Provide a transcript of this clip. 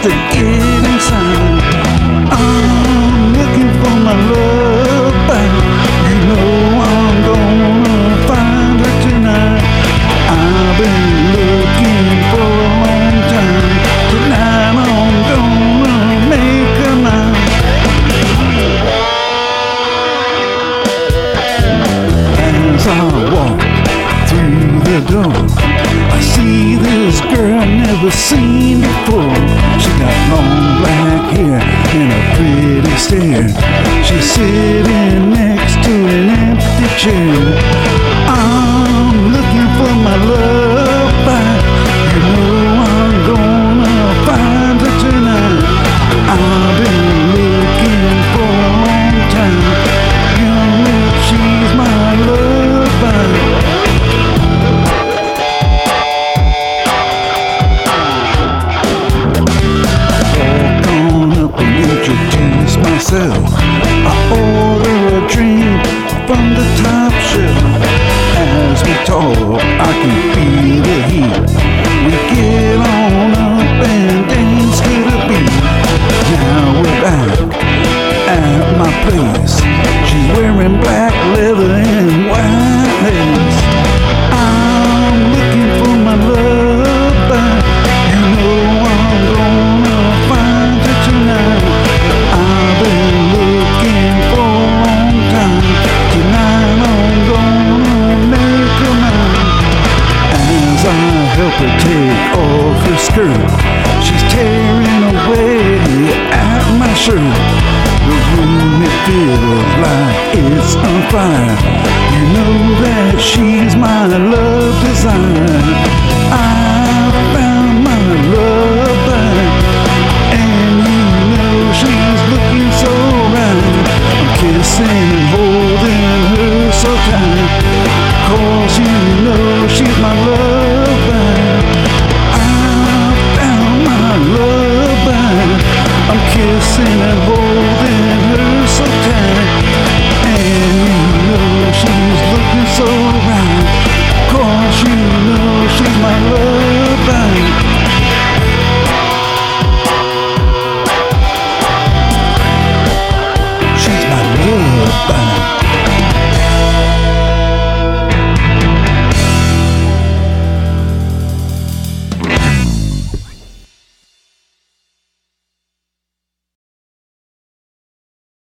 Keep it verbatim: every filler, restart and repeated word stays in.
to get inside. I'm looking for my love back. You know I'm gonna find her tonight. I've been looking for a long time. Tonight I'm gonna make her mine. As I walk through the door, I see this girl I've never seen before. She got long black hair and a pretty stare. She's sitting next to an empty chair. I'm looking for my love back. You know I'm gonna find her tonight. I've been looking for a long time. You know she's my love back. Introduce myself. I order a drink from the top shelf. As we talk, I can feel the heat. We get on up and dance to the beat. Now we're back at my place. She's wearing black leather and white lace. I'm looking for my love back. You know I'm gonna find her tonight. I've been looking for a long time. Tonight I'm gonna make her mine. As I help her take off her skirt, she's tearing away at my shirt. The room, it feels like it's on fire. You know that she's my love design. I found my love